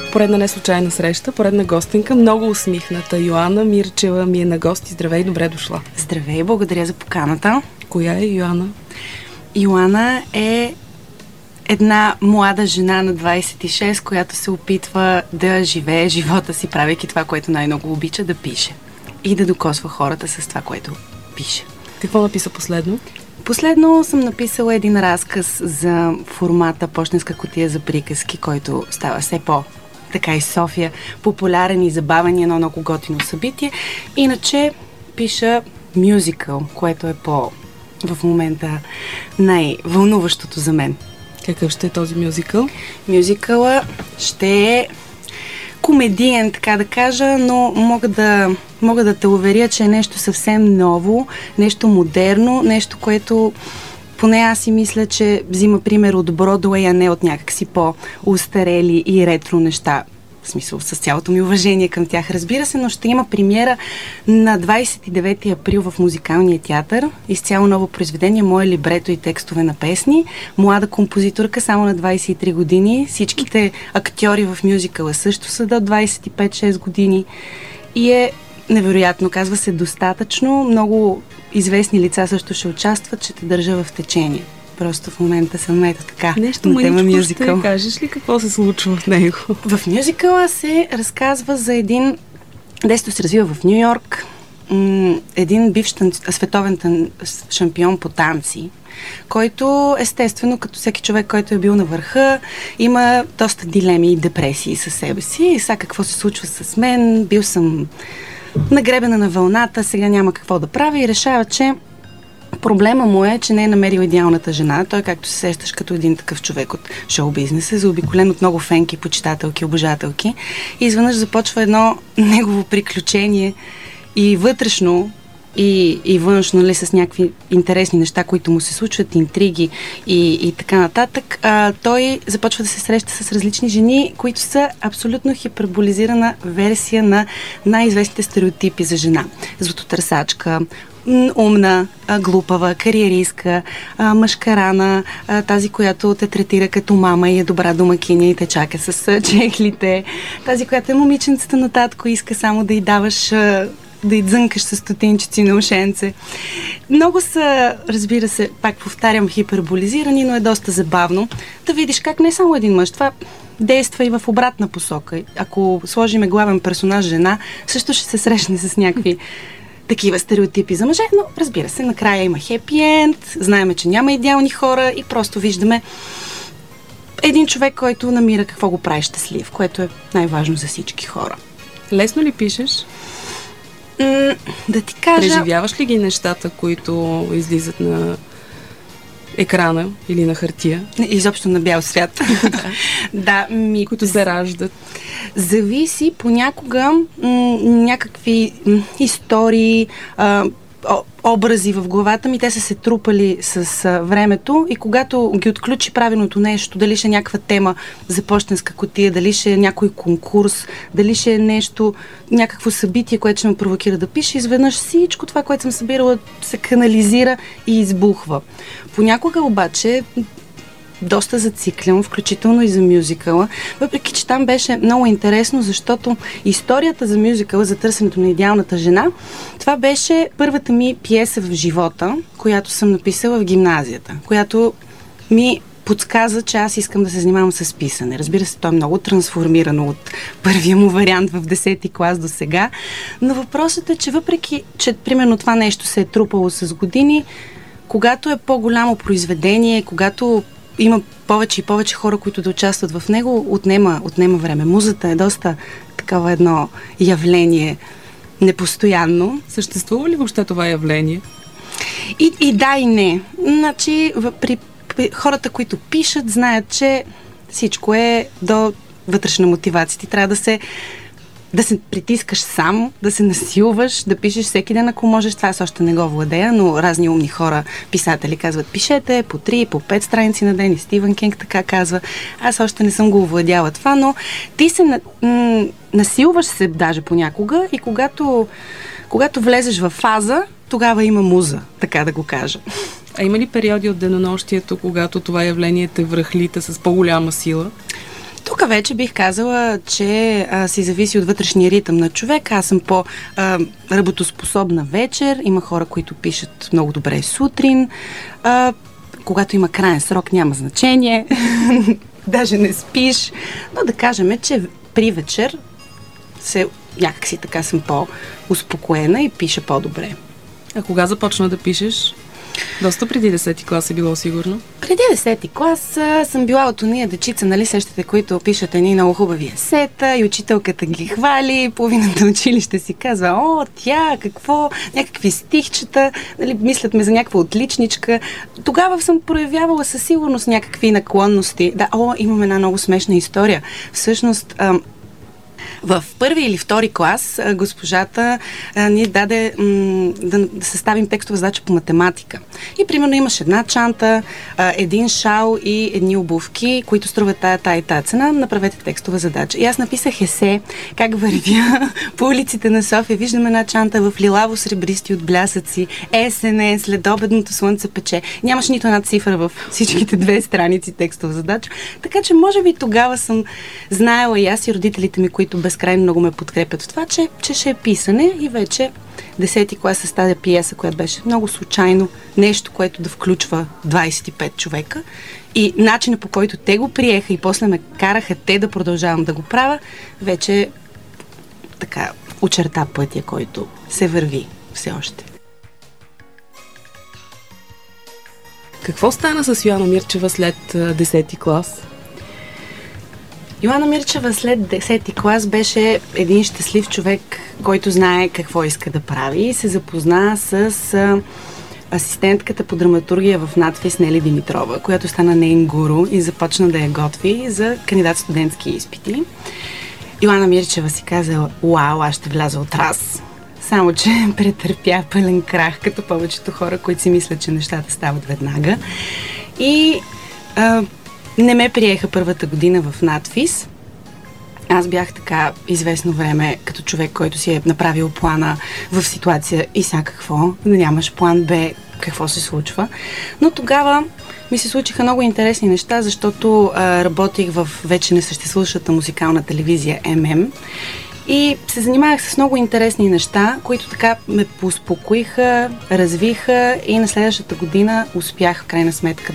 Поредна неслучайна среща, поредна гостинка, много усмихната Йоана Мирчева ми е на гости. Здравей, добре дошла. Здравей, благодаря за поканата. Коя е Йоана? Йоана е една млада жена на 26, която се опитва да живее живота си, правейки това, което най-много обича, да пише. И да докосва хората с това, което пише. Какво написа последно? Последно съм написала един разказ за формата "Пощенска кутия за приказки", който става все така и София, популярен и забавен, едно много готино събитие. Иначе пиша мюзикъл, което е в момента най-вълнуващото за мен. Какъв ще е този мюзикъл? Мюзикъла ще е комедиен, така да кажа, но мога да те уверя, че е нещо съвсем ново, нещо модерно, нещо, което поне аз си мисля, че взима пример от Бродуей, а не от някакси по-устарели и ретро неща. В смисъл, с цялото ми уважение към тях, разбира се, но ще има премиера на 29 април в Музикалния театър. Изцяло ново произведение, мое либрето и текстове на песни. Млада композиторка, само на 23 години. Всичките актьори в мюзикъла също са до 25-6 години. И е невероятно, казва се "Достатъчно". Много известни лица също ще участват, ще те държа в течение. Просто в момента съм ето така. Нещо мъничко ще кажеш ли какво се случва в него? В мюзикъла се разказва за един... Действието се развива в Ню Йорк. Един бивш световен шампион по танци, който естествено, като всеки човек, който е бил на върха, има доста дилеми и депресии със себе си. И сега какво се случва с мен? Бил съм нагребена на вълната, сега няма какво да правя и решава, че проблема му е, че не е намерил идеалната жена. Той, както се сещаш като един такъв човек от шоу-бизнеса, е заобиколен от много фенки, почитателки, обожателки. И изведнъж започва едно негово приключение и вътрешно, и външно, ли, с някакви интересни неща, които му се случват, интриги и така нататък. Той започва да се среща с различни жени, които са абсолютно хиперболизирана версия на най-известните стереотипи за жена. Златотърсачка, умна, глупава, кариеристка, мъжкарана, тази, която те третира като мама и е добра домакиня и те чака с чехлите, тази, която е момиченцата на татко и иска само да й даваш, да й дзънкаш с стотинчици на ушенце. Много са, разбира се, пак повтарям, хиперболизирани, но е доста забавно да видиш как не само един мъж, това действа и в обратна посока. Ако сложиме главен персонаж жена, също ще се срещне с някакви такива стереотипи за мъже, но разбира се, накрая има хепи енд, знаеме, че няма идеални хора и просто виждаме един човек, който намира какво го прави щастлив, което е най-важно за всички хора. Лесно ли пишеш? Да ти кажа... Преживяваш ли ги нещата, които излизат на екрана или на хартия? Изобщо на бял свят. Да, които се раждат. Зависи понякога някакви истории, образи в главата ми, те са се трупали с времето и когато ги отключи правилното нещо, дали ще е някаква тема за пощенска кутия, дали ще е някой конкурс, дали ще е нещо, някакво събитие, което ще ме провокира да пише, изведнъж всичко това, което съм събирала, се канализира и избухва. Понякога обаче доста зациклям, включително и за мюзикъла, въпреки че там беше много интересно, защото историята за мюзикъла, за търсенето на идеалната жена, това беше първата ми пиеса в живота, която съм написала в гимназията, която ми подсказа, че аз искам да се занимавам с писане. Разбира се, то е много трансформирано от първия му вариант в 10-ти клас до сега, но въпросът е, че въпреки, че примерно това нещо се е трупало с години, когато е по-голямо произведение, когато има повече и повече хора, които да участват в него, отнема време. Музата е доста такава едно явление непостоянно. Съществува ли въобще това явление? И да, и не. Значи, при хората, които пишат, знаят, че всичко е до вътрешна мотивация. Ти трябва да се притискаш сам, да се насилваш, да пишеш всеки ден, ако можеш. Това аз още не го владея, но разни умни хора, писатели казват, пишете по 3, по 5 страници на ден и Стивън Кинг така казва. Аз още не съм го овладяла това, но ти се насилваш се даже понякога и когато влезеш в фаза, тогава има муза, така да го кажа. А има ли периоди от денонощието, когато това явление те връхлита с по-голяма сила? Тук вече бих казала, че си зависи от вътрешния ритъм на човек. Аз съм по-работоспособна вечер. Има хора, които пишат много добре сутрин. Когато има краен срок, няма значение. Даже не спиш. Но да кажем, че при вечер някакси така съм по-успокоена и пиша по-добре. А кога започна да пишеш? Доста преди 10-ти клас е било сигурно. Преди 10-ти клас съм била от ония дечица, нали сещате, които пишат едни много хубави есета и учителката ги хвали, половината училище си казва, тя, какво, някакви стихчета, нали, мислят ме за някаква отличничка. Тогава съм проявявала със сигурност някакви наклонности. Имам една много смешна история. Всъщност, в първи или втори клас госпожата ни даде да съставим текстова задача по математика. И примерно имаш една чанта, един шал и едни обувки, които струват тая и тая цена. Направете текстова задача. И аз написах есе, как вървя по улиците на София. Виждам една чанта в лилаво-сребристи от блясъци. Есене, следобедното слънце пече. Нямаш нито една цифра в всичките 2 страници текстова задача. Така че може би тогава съм знаела и аз и родителите ми, които безкрайно много ме подкрепят в това, че ще е писане, и вече 10-ти клас съставя пиеса, която беше много случайно, нещо, което да включва 25 човека, и начина, по който те го приеха и после ме караха те да продължавам да го правя, вече така очерта пътя, който се върви все още. Какво стана с Йоана Мирчева след 10-ти клас? Йоана Мирчева след 10-ти клас беше един щастлив човек, който знае какво иска да прави, и се запозна с асистентката по драматургия в надфис Нели Димитрова, която стана нейн гуру и започна да я готви за кандидат-студентски изпити. Йоана Мирчева си казала, аз ще вляза от раз. Само че претърпя пълен крах, като повечето хора, които си мислят, че нещата стават веднага. И не ме приеха първата година в надфис. Аз бях така известно време като човек, който си е направил плана в ситуация и сега какво, да нямаш план Б, какво се случва. Но тогава ми се случиха много интересни неща, защото работих в вече несъществуващата музикална телевизия ММ и се занимавах с много интересни неща, които така ме поуспокоиха, развиха, и на следващата година успях в крайна сметка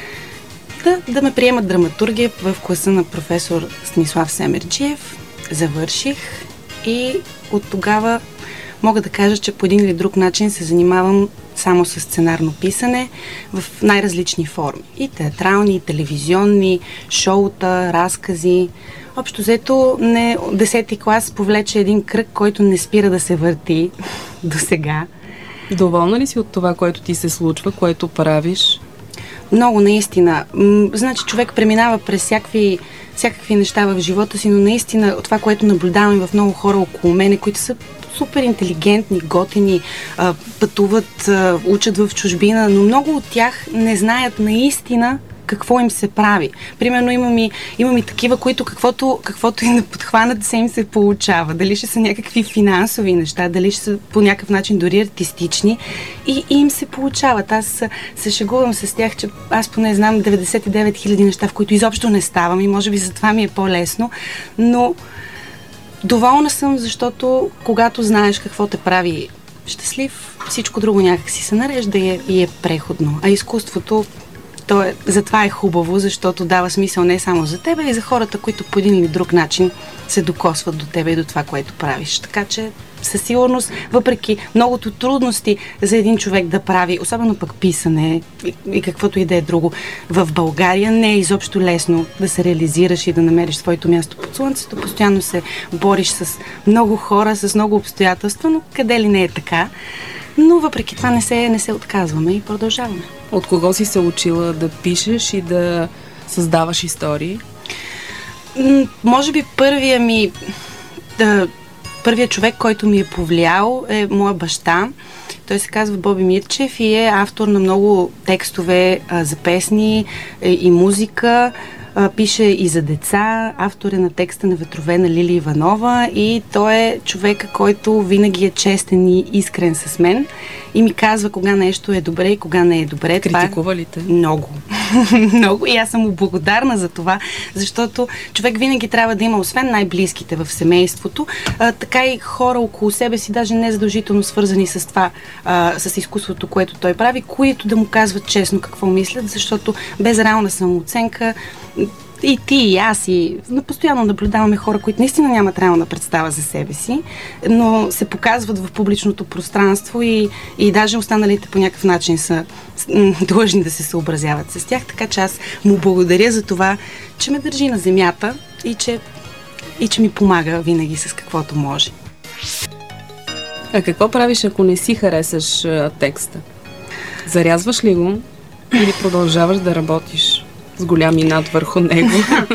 да ме приемат драматургия в класа на професор Станислав Семерджиев. Завърших и от тогава мога да кажа, че по един или друг начин се занимавам само с сценарно писане в най-различни форми. И театрални, и телевизионни, шоута, разкази. Общо взето, 10-ти клас повлече един кръг, който не спира да се върти до сега. Доволна ли си от това, което ти се случва, което правиш? Много, наистина. Значи човек преминава през всякакви неща в живота си, но наистина това, което наблюдавам в много хора около мене, които са супер интелигентни, готини, пътуват, учат в чужбина, но много от тях не знаят наистина какво им се прави. Примерно имам и такива, които каквото и да подхванат, се им се получава. Дали ще са някакви финансови неща, дали ще са по някакъв начин дори артистични, и им се получават. Аз се шегувам с тях, че аз поне знам 99 000 неща, в които изобщо не ставам, и може би затова ми е по-лесно, но доволна съм, защото когато знаеш какво те прави щастлив, всичко друго някак си се нарежда и е преходно. А изкуството, затова е хубаво, защото дава смисъл не само за тебе, и за хората, които по един или друг начин се докосват до тебе и до това, което правиш. Така че със сигурност, въпреки многото трудности за един човек да прави, особено пък писане и каквото и да е друго, в България не е изобщо лесно да се реализираш и да намериш своето място под слънцето. Постоянно се бориш с много хора, с много обстоятелства, но къде ли не е така. Но въпреки това не се отказваме и продължаваме. От кого си се учила да пишеш и да създаваш истории? Може би първият човек, който ми е повлиял, е моя баща. Той се казва Боби Мирчев и е автор на много текстове за песни и музика. Пише и за деца, автор е на текста на Ветрове на Лили Иванова, и той е човека, който винаги е честен и искрен с мен и ми казва кога нещо е добре и кога не е добре. Критикува ли те? Много. много и аз съм му благодарна за това, защото човек винаги трябва да има, освен най-близките в семейството, така и хора около себе си, даже не задължително свързани с това, с изкуството, което той прави, които да му казват честно какво мислят, защото без реална самооценка и ти, и аз, и постоянно наблюдаваме хора, които наистина нямат реална представа за себе си, но се показват в публичното пространство и даже останалите по някакъв начин са длъжни да се съобразяват с тях. Така че аз му благодаря за това, че ме държи на земята и че ми помага винаги с каквото може. А какво правиш, ако не си харесаш текста? Зарязваш ли го или продължаваш да работиш с голям инат върху него?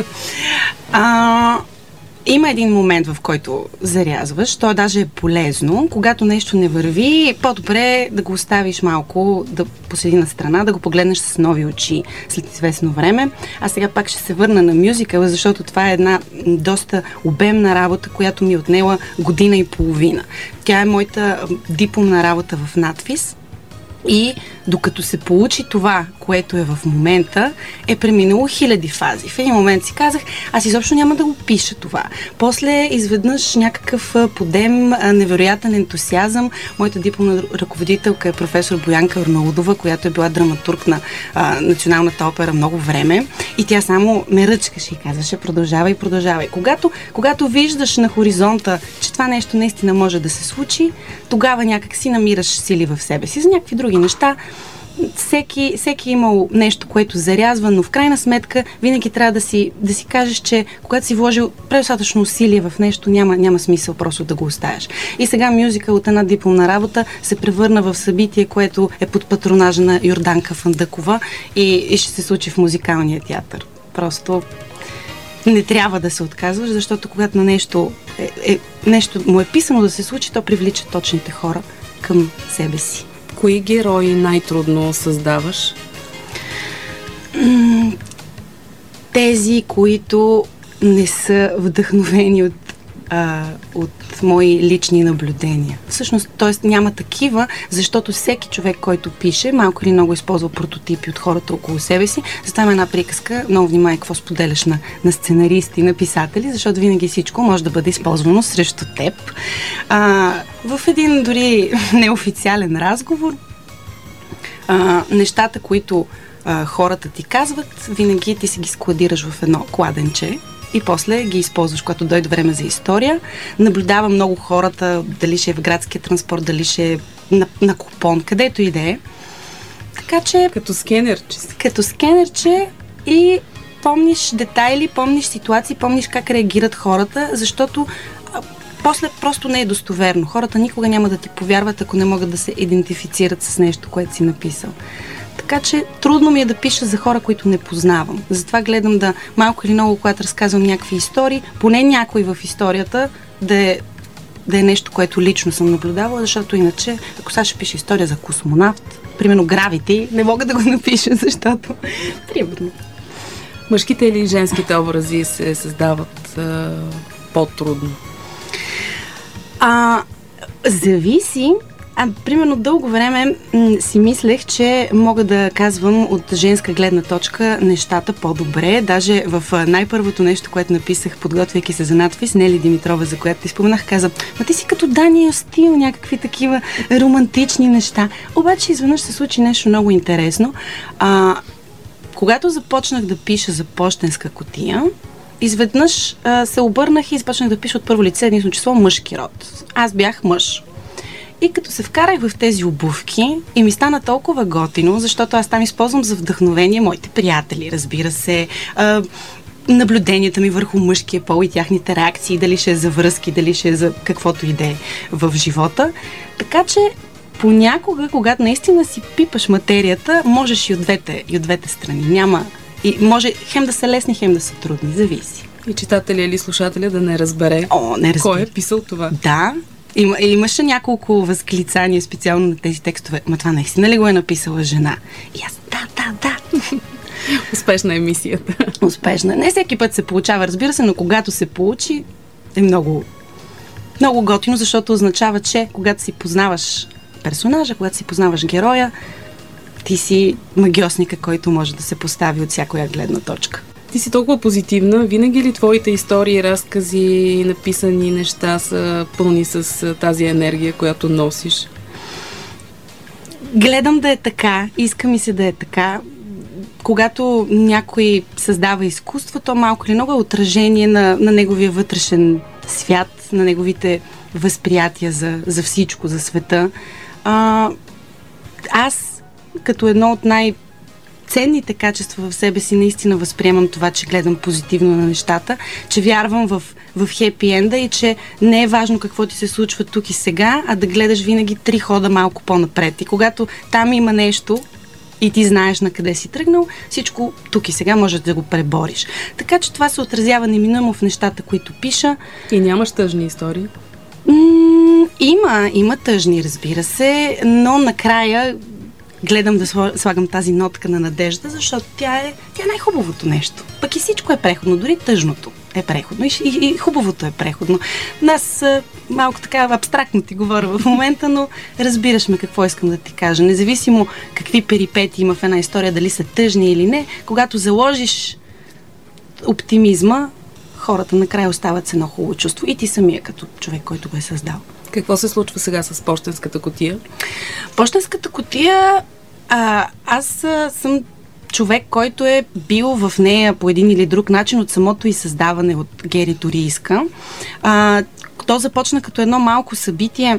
Има един момент, в който зарязваш. То даже е полезно. Когато нещо не върви, по-добре да го оставиш малко, да поседи на страна, да го погледнеш с нови очи след известно време. А сега пак ще се върна на мюзикъла, защото това е една доста обемна работа, която ми е отнела година и половина. Тя е моята дипломна работа в надпис. И докато се получи това, което е в момента, е преминало хиляди фази. В един момент си казах, аз изобщо няма да го пиша това. После изведнъж някакъв подем, невероятен ентусиазъм. Моята дипломна ръководителка е професор Боянка Арнаудова, която е била драматург на Националната опера много време. И тя само ме ръчкаше и казваше, продължавай, продължавай. Когато виждаш на хоризонта, че това нещо наистина може да се случи, тогава някак си намираш сили в себе си. За някакви други неща всеки е имал нещо, което зарязва, но в крайна сметка винаги трябва да си кажеш, че когато си вложил предостатъчно усилие в нещо, няма смисъл просто да го оставяш. И сега мюзикъл от една дипломна работа се превърна в събитие, което е под патронажа на Йорданка Фандъкова и ще се случи в музикалния театър. Просто не трябва да се отказваш, защото когато на нещо му е писано да се случи, то привлича точните хора към себе си. Кои герои най-трудно създаваш? Тези, които не са вдъхновени от мои лични наблюдения. Всъщност, т.е. няма такива, защото всеки човек, който пише, малко или много използва прототипи от хората около себе си. Затова има една приказка, много внимай какво споделяш на сценаристи, на писатели, защото винаги всичко може да бъде използвано срещу теб. В един дори неофициален разговор, нещата, които хората ти казват, винаги ти си ги складираш в едно кладенче и после ги използваш, когато дойде време за история. Наблюдавам много хората, дали ще е в градския транспорт, дали ще е на купон, където и да е. Така че... Като скенерче и помниш детайли, помниш ситуации, помниш как реагират хората, защото после просто не е достоверно. Хората никога няма да ти повярват, ако не могат да се идентифицират с нещо, което си написал. Така че трудно ми е да пиша за хора, които не познавам. Затова гледам да малко или много, когато разказвам някакви истории, поне някой в историята да е нещо, което лично съм наблюдавала, защото иначе, ако сега ще пиша история за космонавт, примерно Gravity, не мога да го напиша, защото примерно. Мъжките или женските образи се създават по-трудно? Зависи. Примерно дълго време си мислех, че мога да казвам от женска гледна точка нещата по-добре. Даже в най-първото нещо, което написах, подготвяйки се за надпис, Нели Димитрова, за която ти споменах, каза, ти си като Дания Стил, някакви такива романтични неща. Обаче изведнъж се случи нещо много интересно. Когато започнах да пиша за пощенска кутия, изведнъж се обърнах и започнах да пиша от първо лице единствено число мъжки род. Аз бях мъж. И като се вкарах в тези обувки и ми стана толкова готино, защото аз там използвам за вдъхновение моите приятели, разбира се, наблюденията ми върху мъжкия пол и тяхните реакции, дали ще е за връзки, дали ще е за каквото и да е в живота. Така че понякога, когато наистина си пипаш материята, можеш и от двете страни. Няма. И може хем да са лесни, хем да са трудни. Зависи. И читателя или слушателя да не разбере кой е писал това. Да. Имаше няколко възклицания специално на тези текстове. Ма това наистина ли го е написала жена? И аз, да. Успешна е мисията. Успешна. Не всеки път се получава, разбира се, но когато се получи, е много, много готино, защото означава, че когато си познаваш персонажа, когато си познаваш героя, ти си магьосника, който може да се постави от всякоя гледна точка. Ти си толкова позитивна. Винаги ли твоите истории, разкази, написани неща са пълни с тази енергия, която носиш? Гледам да е така. Иска ми се да е така. Когато някой създава изкуство, то малко или много е отражение на неговия вътрешен свят, на неговите възприятия за всичко, за света. Аз, като едно от най-ценните качества в себе си, наистина възприемам това, че гледам позитивно на нещата, че вярвам в хепи енда и че не е важно какво ти се случва тук и сега, а да гледаш винаги 3 хода малко по-напред. И когато там има нещо и ти знаеш на къде си тръгнал, всичко тук и сега можеш да го пребориш. Така че това се отразява неминуемо в нещата, които пиша. И нямаш тъжни истории? Има тъжни, разбира се, но накрая гледам да слагам тази нотка на надежда, защото тя е най-хубавото нещо. Пък и всичко е преходно, дори тъжното е преходно и хубавото е преходно. Аз малко така абстрактно ти говоря в момента, но разбираш ме какво искам да ти кажа. Независимо какви перипети има в една история, дали са тъжни или не, когато заложиш оптимизма, хората накрая остават с едно хубаво чувство. И ти самия като човек, който го е създал. Какво се случва сега с пощенската кутия? Пощенската кутия, аз съм човек, който е бил в нея по един или друг начин от самото и създаване от Гери Турийска. То започна като едно малко събитие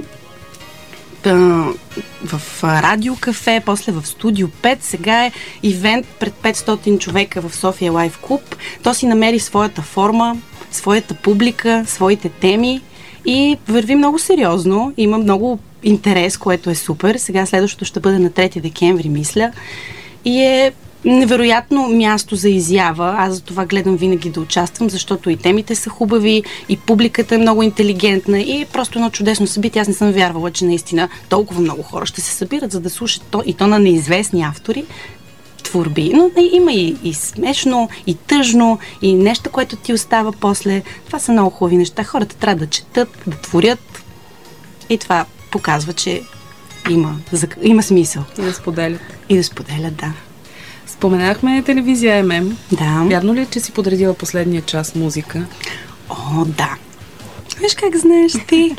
в радиокафе, после в Студио 5, сега е ивент пред 500 човека в София Лайф Клуб. То си намери своята форма, своята публика, своите теми и върви много сериозно. Има много интерес, което е супер. Сега следващото ще бъде на 3 декември, мисля. И е невероятно място за изява. Аз за това гледам винаги да участвам, защото и темите са хубави, и публиката е много интелигентна и е просто едно чудесно събитие. Аз не съм вярвала, че наистина толкова много хора ще се събират, за да слушат то на неизвестни автори творби. Но има и смешно, и тъжно, и нещо, което ти остава после. Това са много хубави неща. Хората трябва да четат, да творят и това показва, че има смисъл. И да споделят. И да споделят, да. Споменахме телевизия ММ. Да. Вярно ли е, че си подредила последния час музика? О, да. Виж как знаеш ти.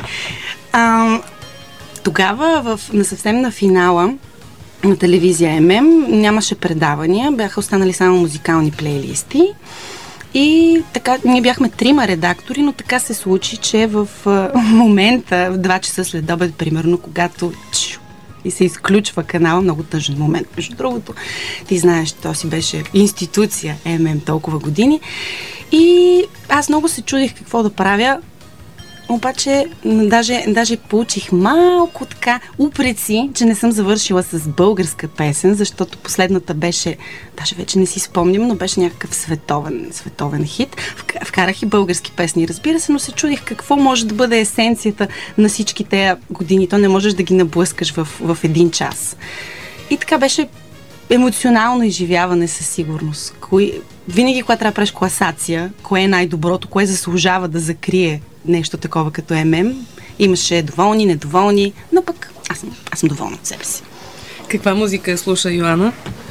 Тогава съвсем на финала на телевизия ММ нямаше предавания, бяха останали само музикални плейлисти. И така, ние бяхме 3 редактори, но така се случи, че в момента, в 2 часа след обед, примерно, когато и се изключва канала, много тъжен момент. Между другото, ти знаеш, то си беше институция ММ толкова години. И аз много се чудих какво да правя, обаче даже получих малко така упреци, че не съм завършила с българска песен, защото последната беше, даже вече не си спомням, но беше някакъв световен хит. Вкарах и български песни, разбира се, но се чудих какво може да бъде есенцията на всички тези години. То не можеш да ги наблъскаш в 1 час. И така беше емоционално изживяване със сигурност. Винаги, когато трябва да правиш класация, кое е най-доброто, кое заслужава да закрие нещо такова като ММ, имаше доволни, недоволни, но пък аз съм доволна от себе си. Каква музика слуша Йоана?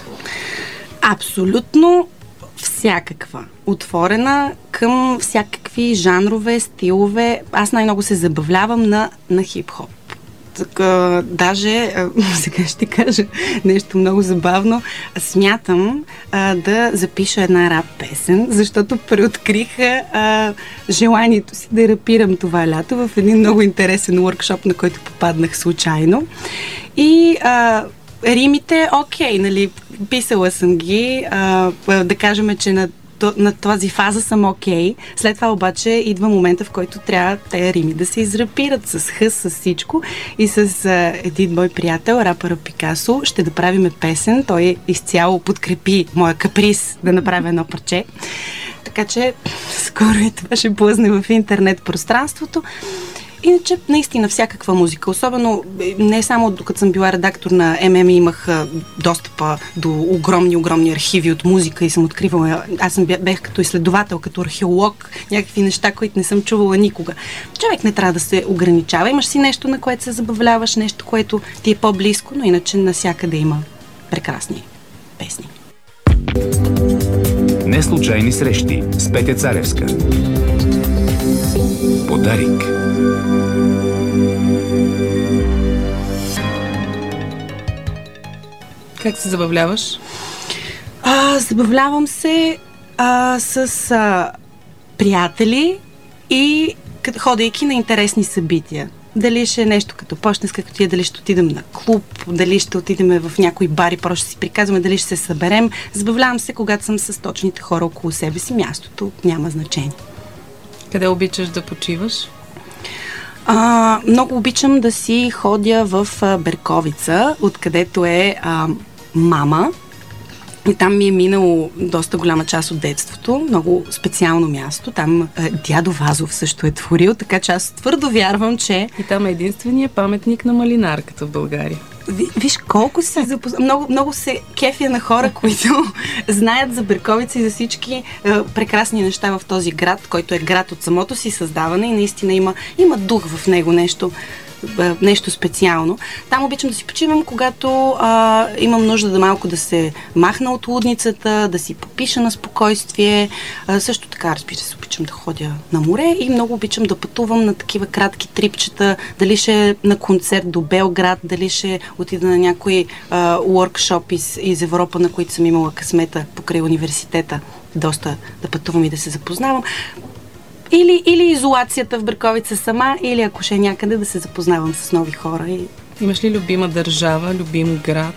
Абсолютно всякаква. Отворена към всякакви жанрове, стилове. Аз най-много се забавлявам на хип-хоп. Даже, сега ще ти кажа нещо много забавно, смятам да запиша една рап песен, защото преоткрих желанието си да рапирам това лято в един много интересен workshop, на който попаднах случайно. И римите, окей, нали, писала съм ги, да кажем, че на тази фаза съм окей. След това обаче идва момента, в който трябва тези рими да се израпират с хъс, с всичко. И с един мой приятел, рапъра Пикасо, ще направим песен. Той изцяло подкрепи моя каприз да направя едно парче. Така че скоро и това ще плъзне в интернет пространството. Иначе, наистина, всякаква музика. Особено, не само докато съм била редактор на ММ, имах достъпа до огромни архиви от музика и съм откривала. Аз бях като изследовател, като археолог, някакви неща, които не съм чувала никога. Човек не трябва да се ограничава. Имаш си нещо, на което се забавляваш, нещо, което ти е по-близко, но иначе навсякъде има прекрасни песни. Неслучайни срещи с Петя Царевска. Подарик. Как се забавляваш? Забавлявам се с приятели и ходейки на интересни събития. Дали ще е нещо като пощенска кутия, дали ще отидем на клуб, дали ще отидем в някои бари, просто ще си приказваме, дали ще се съберем. Забавлявам се, когато съм с точните хора около себе си. Мястото няма значение. Къде обичаш да почиваш? Много обичам да си ходя в Берковица, откъдето е мама. И там ми е минало доста голяма част от детството. Много специално място. Там дядо Вазов също е творил, така че аз твърдо вярвам, че... И там е единствения паметник на малинарката в България. Виж колко се запозна... Много се кефя на хора, които знаят за Берковица и за всички прекрасни неща в този град, който е град от самото си създаване и наистина има дух в него, нещо специално. Там обичам да си почивам, когато имам нужда да малко да се махна от лудницата, да си попиша на спокойствие. Също така, разбира се, обичам да ходя на море и много обичам да пътувам на такива кратки трипчета, дали ще е на концерт до Белград, дали ще отида на някои уоркшоп из Европа, на които съм имала късмета покрай университета. Доста да пътувам и да се запознавам. Или изолацията в Берковица сама, или ако ще е някъде да се запознавам с нови хора. Имаш ли любима държава, любим град?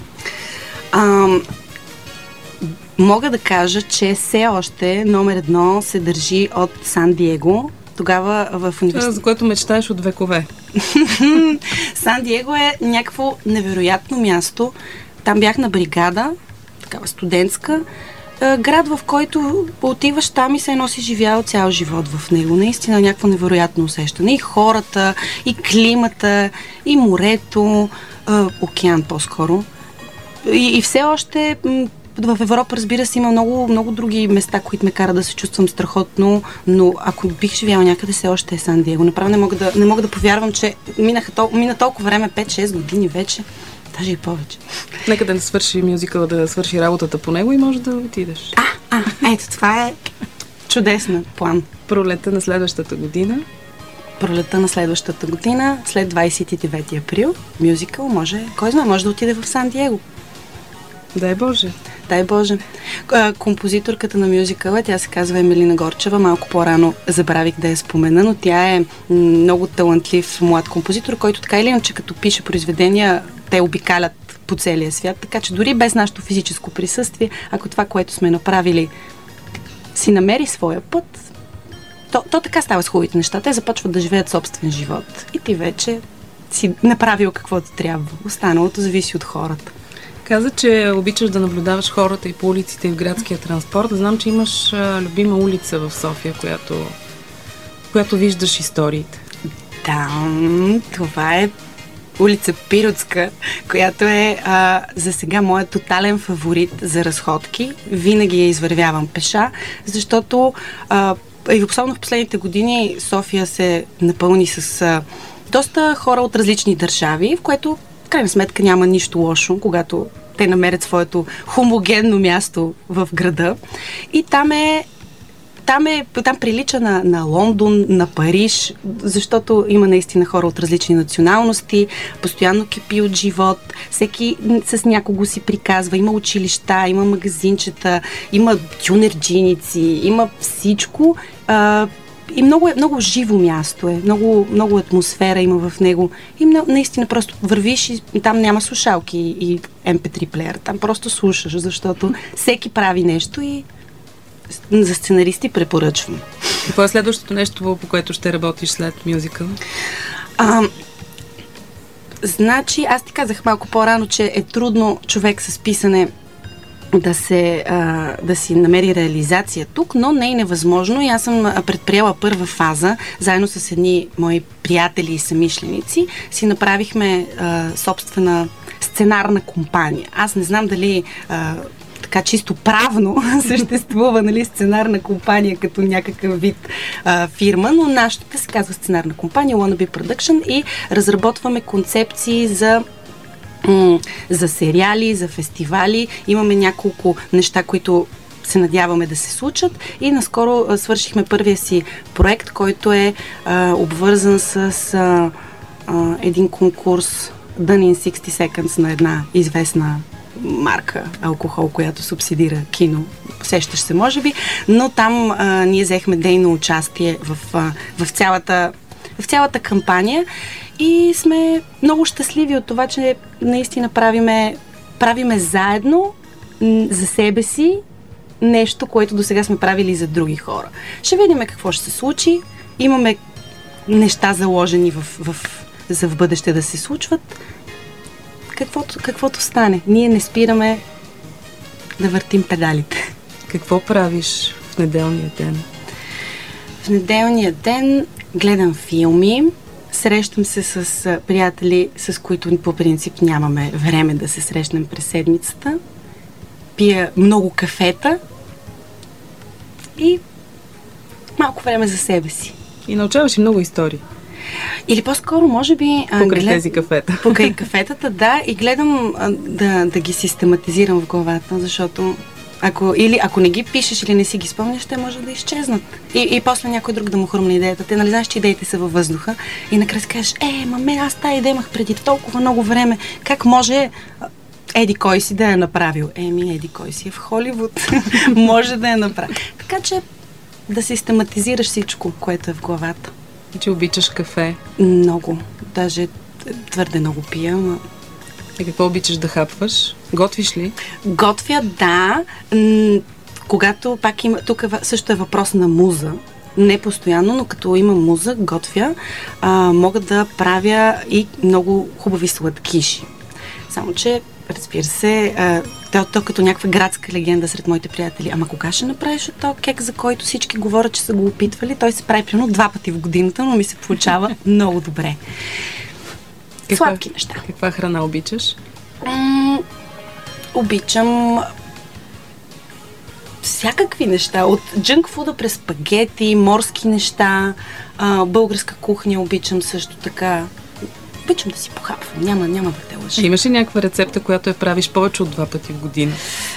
Мога да кажа, че все още номер 1 се държи от Сан Диего. Тогава в университета... За което мечтаеш от векове. Сан Диего е някакво невероятно място. Там бях на бригада, такава студентска, град, в който отиваш там и се носи живял цял живот в него. Наистина някакво невероятно усещане. И хората, и климата, и морето, океан по-скоро. И все още в Европа, разбира се, има много, много други места, които ме карат да се чувствам страхотно, но ако бих живяла някъде, все още е Сан Диего. Направо не мога да повярвам, че мина толкова време, 5-6 години вече. Даже и повече. Нека да не свърши мюзикъла, да свърши работата по него и може да отидеш. Ето, това е чудесен план. Пролета на следващата година. След 29 април, мюзикъл кой знае, може да отиде в Сан Диего. Дай Боже. Дай Боже. Композиторката на мюзикъла, тя се казва Емилина Горчева. Малко по-рано забравих да я спомена, но тя е много талантлив млад композитор, който така или иначе като пише произведения, те обикалят по целия свят. Така че дори без нашето физическо присъствие, ако това, което сме направили, си намери своя път, то така става с хубавите неща. Те започват да живеят собствен живот. И ти вече си направил каквото трябва. Останалото зависи от хората. Каза, че обичаш да наблюдаваш хората и по улиците и в градския транспорт. Знам, че имаш любима улица в София, която виждаш историите. Да, това е улица Пиротска, която е за сега моят тотален фаворит за разходки. Винаги я извървявам пеша, защото и особено в последните години София се напълни с доста хора от различни държави, в което в крайна сметка няма нищо лошо, когато те намерят своето хомогенно място в града. И там прилича на Лондон, на Париж, защото има наистина хора от различни националности, постоянно кипи от живот, всеки с някого си приказва, има училища, има магазинчета, има тюнерджиници, има всичко. И много живо място е, много атмосфера има в него. И наистина просто вървиш и там няма слушалки и MP3 плеер. Там просто слушаш, защото всеки прави нещо и за сценаристи препоръчвам. Какво е следващото нещо, по което ще работиш след мюзикъл? Значи, аз ти казах малко по-рано, че е трудно човек с писане да си намери реализация тук, но не е невъзможно. И аз съм предприела първа фаза, заедно с едни мои приятели и съмишленици, си направихме собствена сценарна компания. Аз не знам дали така чисто правно съществува, нали, сценарна компания като някакъв вид фирма, но нашата се казва сценарна компания Wannabe Production и разработваме концепции за за сериали, за фестивали. Имаме няколко неща, които се надяваме да се случат и наскоро свършихме първия си проект, който е обвързан с един конкурс Done in 60 Seconds на една известна марка алкохол, която субсидира кино. Сещаш се, може би, но там ние взехме дейно участие в цялата кампания и сме много щастливи от това, че наистина правиме заедно за себе си нещо, което досега сме правили за други хора. Ще видим какво ще се случи. Имаме неща заложени за в бъдеще да се случват. Каквото стане. Ние не спираме да въртим педалите. Какво правиш в неделния ден? В неделния ден гледам филми, срещам се с приятели, с които по принцип нямаме време да се срещнем през седмицата. Пия много кафета и малко време за себе си. И научаваш и много истории. Или по-скоро, може би... Покрай тези кафета. Покрай кафетата, да. И гледам да ги систематизирам в главата, защото ако не ги пишеш или не си ги спомняш, те може да изчезнат. И после някой друг да му хрумне идеята. Те, нали знаеш, че идеите са във въздуха и накрая си кажеш, аз тая идея имах преди толкова много време. Как може еди кой си да я направил? Еди кой си е в Холивуд. Може да я направи. Така че да систематизираш всичко, което е в главата. И че обичаш кафе? Много. Даже твърде много пия. И какво обичаш да хапваш? Готвиш ли? Готвя, да. Когато пак има... Тук също е въпрос на муза. Не постоянно, но като има муза, готвя. Мога да правя и много хубави сладкиши. Само че, разбира се, то като някаква градска легенда сред моите приятели. Ама кога ще направиш от този кек, за който всички говорят, че са го опитвали? Той се прави примерно 2 пъти в годината, но ми се получава много добре. Сладки неща. Каква храна обичаш? Обичам всякакви неща. От джънкфуда през спагети, морски неща, българска кухня обичам също така. Обичам да си похапвам. Няма да те лъжа. Имаш ли някаква рецепта, която я правиш повече от 2 пъти в година?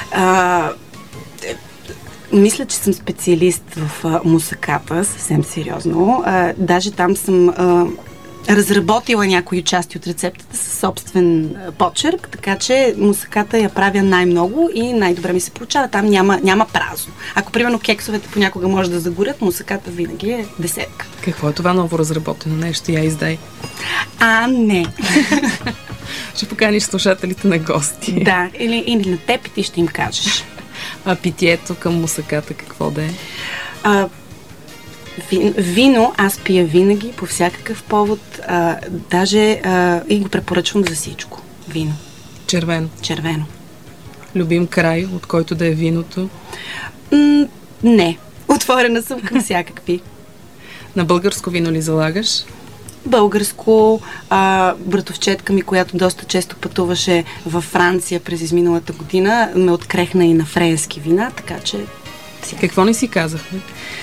Мисля, че съм специалист в мусаката, съвсем сериозно. Даже там съм разработила някои части от рецептата със собствен почерк, така че мусаката я правя най-много и най-добре ми се получава. Там няма празно. Ако, примерно, кексовете понякога може да загорят, мусаката винаги е 10. Какво е това ново разработено нещо? Я издай. Не. Ще поканиш слушателите на гости. Да, или на теб и ти ще им кажеш. А питието към мусаката какво да е? Вино, аз пия винаги, по всякакъв повод, даже и го препоръчвам за всичко. Вино. Червено. Любим край, от който да е виното? Не. Отворена съм към всякакви. На българско вино ли залагаш? Българско. Братовчетка ми, която доста често пътуваше във Франция през изминалата година, ме открехна и на френски вина, така че... Какво не си казахме?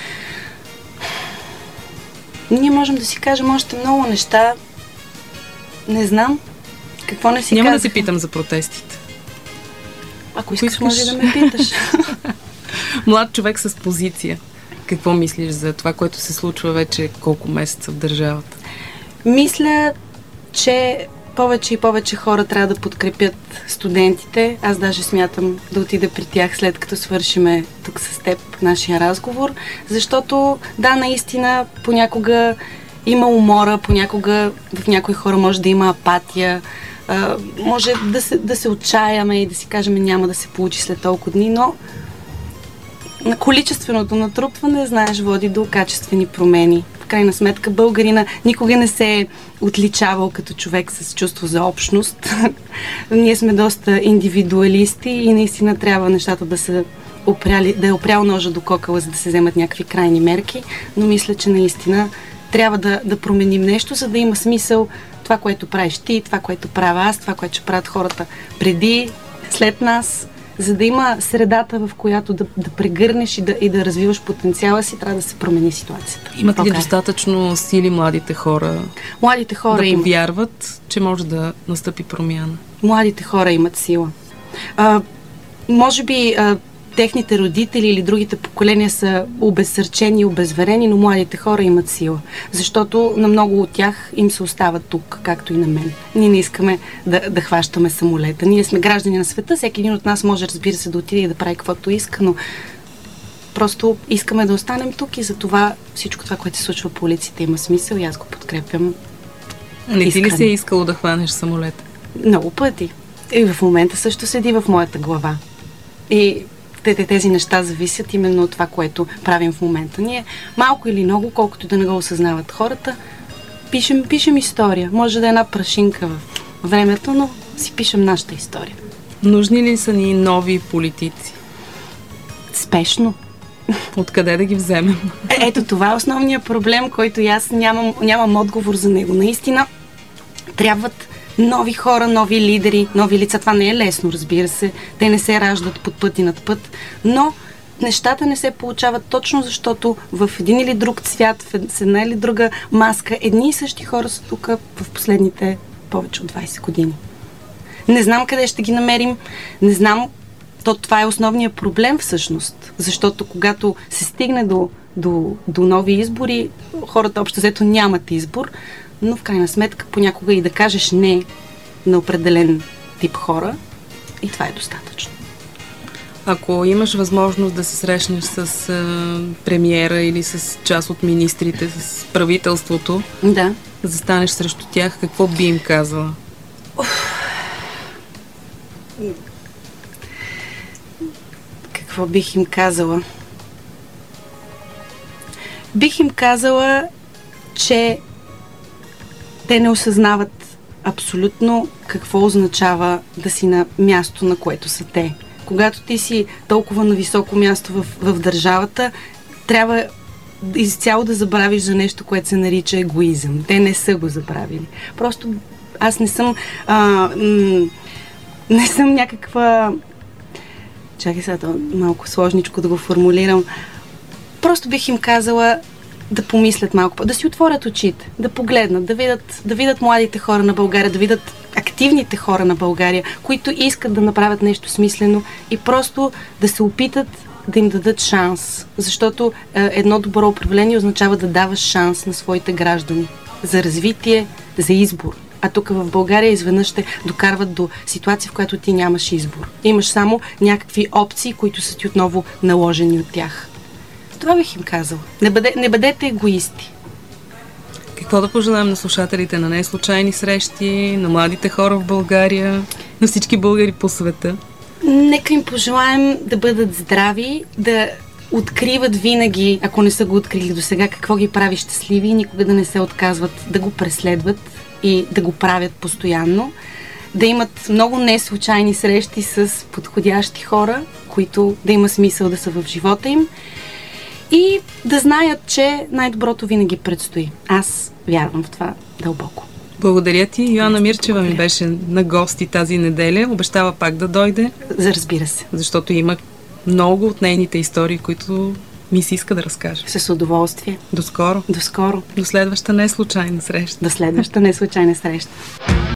Ние можем да си кажем още много неща. Не знам. Какво не си Няма казах? да се питам за протестите. Ако искаш, може да ме питаш. Млад човек с позиция. Какво мислиш за това, което се случва вече колко месеца в държавата? Мисля, че повече и повече хора трябва да подкрепят студентите. Аз даже смятам да отида при тях след като свършиме тук с теб нашия разговор, защото да, наистина понякога има умора, понякога в някои хора може да има апатия, може да се отчаяме и да си кажем няма да се получи след толкова дни, но на количественото натрупване, знаеш, води до качествени промени. В крайна сметка българина никога не се е отличавал като човек с чувство за общност. Ние сме доста индивидуалисти и наистина трябва нещата да е опрял ножа до кокала, за да се вземат някакви крайни мерки, но мисля, че наистина трябва да променим нещо, за да има смисъл това, което правиш ти, това, което правя аз, това, което ще правят хората преди, след нас, За да има средата, в която да прегърнеш и да развиваш потенциала си, трябва да се промени ситуацията. Имат ли достатъчно сили младите хора? Младите хора да повярват, че може да настъпи промяна? Младите хора имат сила. Може би техните родители или другите поколения са обезсърчени и обезверени, но младите хора имат сила. Защото на много от тях им се остава тук, както и на мен. Ние не искаме да хващаме самолета. Ние сме граждани на света, всеки един от нас може, разбира се, да отиде и да прави каквото иска, но просто искаме да останем тук и за това всичко това, което се случва по улиците, има смисъл и аз го подкрепям. Не ти ли се е искало да хванеш самолета? Много пъти. И в момента също седи в моята глава. И тези неща зависят именно от това, което правим в момента. Ние малко или много, колкото да не го осъзнават хората, пишем история. Може да е една прашинка в времето, но си пишем нашата история. Нужни ли са ни нови политици? Спешно. Откъде да ги вземем? Ето това е основният проблем, който аз нямам отговор за него. Наистина трябват нови хора, нови лидери, нови лица. Това не е лесно, разбира се. Те не се раждат под път и над път, но нещата не се получават точно защото в един или друг цвят, в една или друга маска, едни и същи хора са тук в последните повече от 20 години. Не знам къде ще ги намерим, не знам. Това е основният проблем всъщност, защото когато се стигне до нови избори, хората общо взето нямат избор, но в крайна сметка понякога и да кажеш не на определен тип хора, и това е достатъчно. Ако имаш възможност да се срещнеш с премиера или с част от министрите, с правителството, да застанеш срещу тях, какво би им казала? Какво бих им казала? Бих им казала, че те не осъзнават абсолютно какво означава да си на място, на което са те. Когато ти си толкова на високо място в държавата, трябва изцяло да забравиш за нещо, което се нарича егоизъм. Те не са го забравили. Просто аз не съм някаква... Чакай сега, малко сложничко да го формулирам. Просто бих им казала да помислят малко, да си отворят очите, да погледнат, да видят младите хора на България, да видят активните хора на България, които искат да направят нещо смислено и просто да се опитат да им дадат шанс. Защото едно добро управление означава да даваш шанс на своите граждани за развитие, за избор. А тук в България изведнъж ще докарват до ситуация, в която ти нямаш избор. Имаш само някакви опции, които са ти отново наложени от тях. Това бих им казала. Не бъдете егоисти. Какво да пожелаем на слушателите на неслучайни срещи, на младите хора в България, на всички българи по света? Нека им пожелаем да бъдат здрави, да откриват винаги, ако не са го открили до сега, какво ги прави щастливи, никога да не се отказват да го преследват и да го правят постоянно, да имат много неслучайни срещи с подходящи хора, които да има смисъл да са в живота им и да знаят, че най-доброто винаги предстои. Аз вярвам в това дълбоко. Благодаря ти. Йоанна Мирчева ми беше на гости тази неделя. Обещава пак да дойде. Разбира се. Защото има много от нейните истории, които ми се иска да разкажа. С удоволствие. До скоро. До скоро. До следваща неслучайна среща. До следваща неслучайна среща.